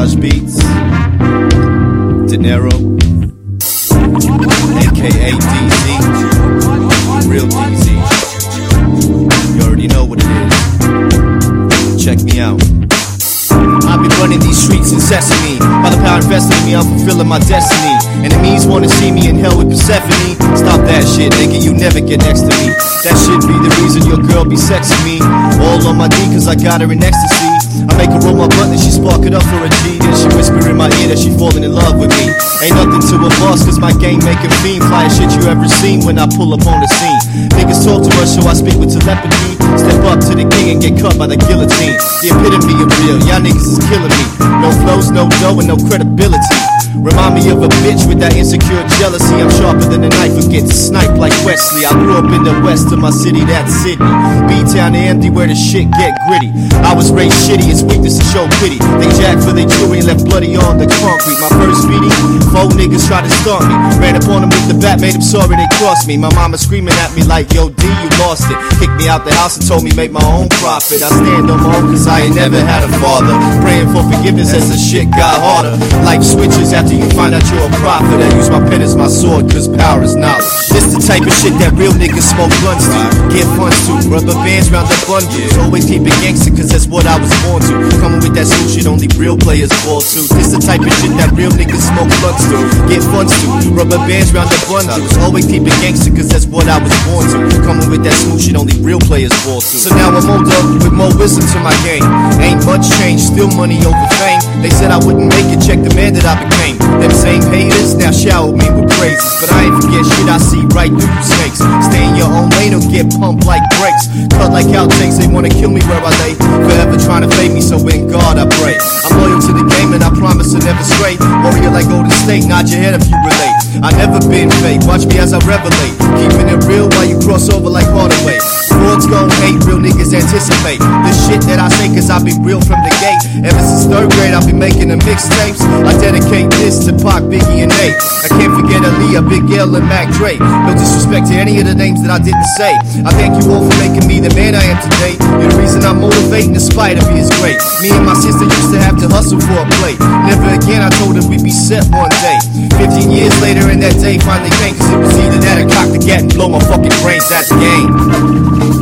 Rush Beats, Dinero, aka DZ, Real DZ. You already know what it is. Check me out. I've been running these streets in Sesame. By the power invested in me, I'm fulfilling my destiny. Enemies wanna see me in hell with Persephone. Stop that shit, nigga, you never get next to me. That should be the reason your girl be sexing me. All on my D cause I got her in ecstasy. I make her roll my blunt and she spark it up for a G. Then she whisper in my ear that she falling in love with me. Ain't nothing to a boss cause my game make a fiend. Flyest shit you ever seen when I pull up on the scene. Niggas talk to us so I speak with telepathy. Step up to the king and get cut by the guillotine. The epitome of real, y'all niggas is killing me. No flows, no dough, and no credibility. Remind me of a bitch with that insecure jealousy. I'm sharper than a knife and get sniped like Wesley. I grew up in the west of my city, that's Sydney. B-town to empty where the shit get gritty. I was raised shitty, it's weakness to show pity. They jacked for their jewelry and left bloody on the concrete. My first meeting, 4 niggas tried to start me. Ran up on them with the bat, made them sorry they crossed me. My mama screaming at me like, yo D, you lost it. Kicked me out the house and told me make my own profit. I stand on my own cause I ain't never had a father. Praying for forgiveness as the shit got harder. Life switches after you find out you're a prophet. I use my pen as my sword cause power is knowledge. This the type of shit that real niggas smoke blunts to. Get funds to, rubber bands round the bundles. Always keep it gangster cause that's what I was born to. Coming with that smooth shit only real players fall to. This the type of shit that real niggas smoke blunts to. Get funds to, rubber bands round the bundles. Always keep it gangster cause that's what I was born to. Coming with that smooth shit only real players fall to. So now I'm older with more wisdom to my game. Ain't much change, still money over fame. They said I wouldn't make it, check the man that I became. Them same haters now shower me with praises. But I ain't forget shit, I see right through you snakes. Stay in your own lane or get pumped like brakes. Cut like outtakes, they wanna kill me where I lay. Forever trying to fade me, so in God I pray. I'm loyal to the game and I promise to never stray. Warrior like Golden State, nod your head if you relate. I never been fake, watch me as I revelate. Keeping it real while you cross over like Hardaway. Frauds gon' hate, real niggas anticipate. The shit that I say cause I be real from the gate. Ever since 3rd grade I've been making the mixtapes. I dedicate this to Pac, Biggie and Nate. I can't forget Aaliyah, Big L and Mac Dre. No disrespect to any of the names that I didn't say. I thank you all for making me the man I am today. You're the reason I'm motivating despite of me is great. Me and my sister used to have to hustle for a plate. Never again, I told her we'd be set one day. 15 years later and that day finally came. Cause it was either that or cock the gat and blow my fucking brains out the game.